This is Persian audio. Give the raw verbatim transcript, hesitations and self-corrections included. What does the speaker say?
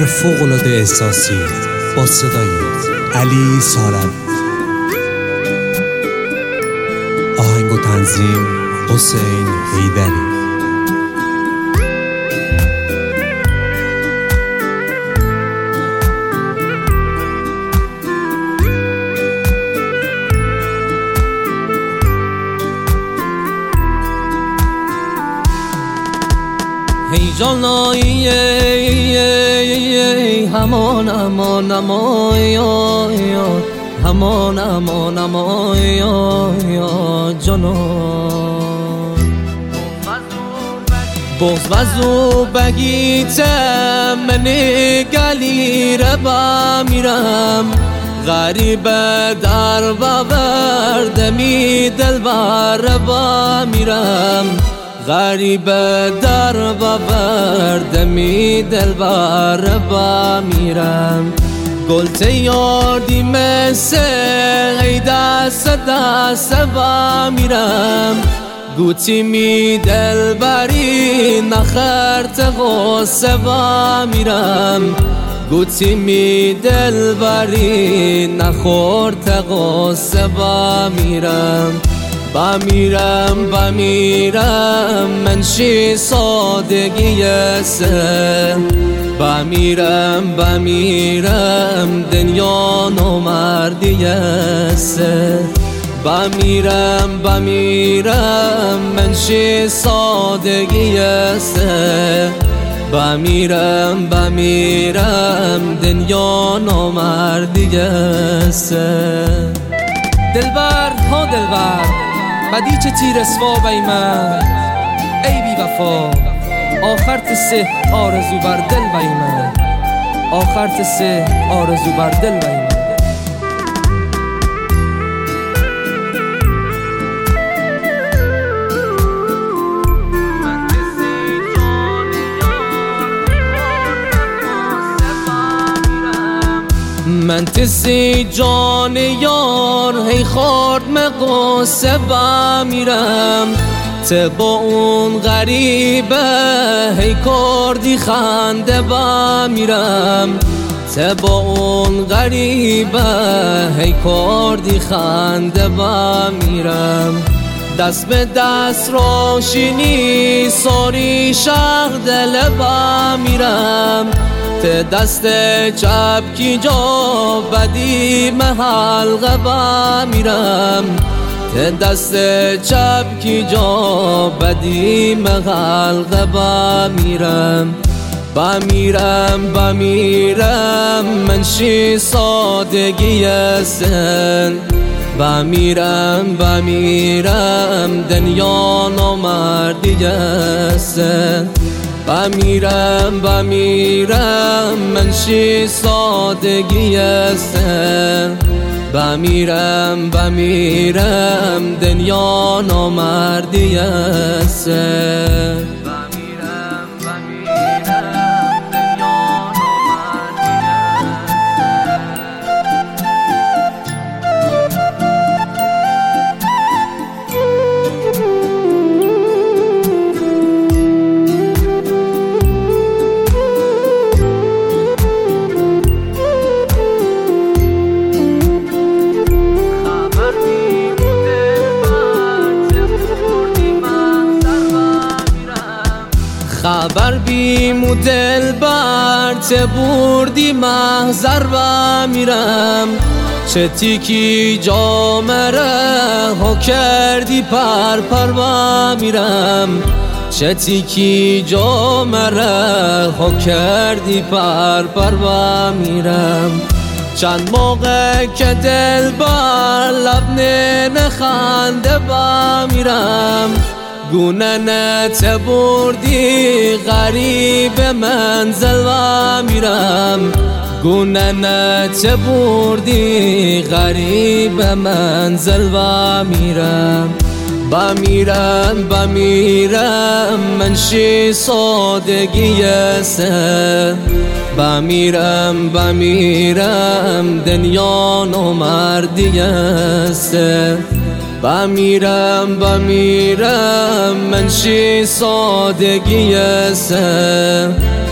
کار فوق‌العاده احساسی با صدای علی سالم. آهنگ و تنظیم حسین حیدری. ای جانایی همان همان همان همان همان همان جانان بغض وزو بگیتم من گلی ربا میرم غریب در باوردمی دل بر با میرم غریب در باوردمی دل بر با میرم گل تیاردی مثل ای دست دست با میرم گوتی می دل بری نخرت غصه با میرم گوتی می دل بری نخورت غصه با میرم با میرم با میرم منشی سادگی سر با میرم با میرم دنیا نومردی سر با میرم با میرم منشی سادگی سر با میرم با میرم دنیا نومردی سر دلبر ها دلبر بدی چه تیر اسوا بی من ای بی وفا آخر تسه آرزو بر دل بی من آخر تسه آرزو بر دل بی من من تسی جان یار هی خورد مقصه با میرم ته با اون غریبه هی کردی خنده با میرم ته با اون غریبه هی کردی خنده با میرم دست به دست روشنی ساری شهر دل با میرم ته دست چپ کی جا بدی محل غبا میرم ته دست چپ کی جا بدی محل غبا میرم با میرم با میرم منشی سادگی سن با میرم با میرم دنیا نومردی سن با میرم با میرم منشی سادگی سر با میرم با میرم دنیا نومردی سر خبر بیم دل بر چه بردی محضر با میرم چه تیکی جا مره ها کردی پر پر با میرم چه تیکی جا مره ها کردی پر پر با میرم چند موقع که دل بر لب نخنده با میرم گونه نت بردی غریب منزل و میرم گونه نت بردی غریب منزل و میرم با میرم با میرم منشی سادگی سر با میرم با میرم دنیا نومردی سر با میرم با میرم منشی سادگی سر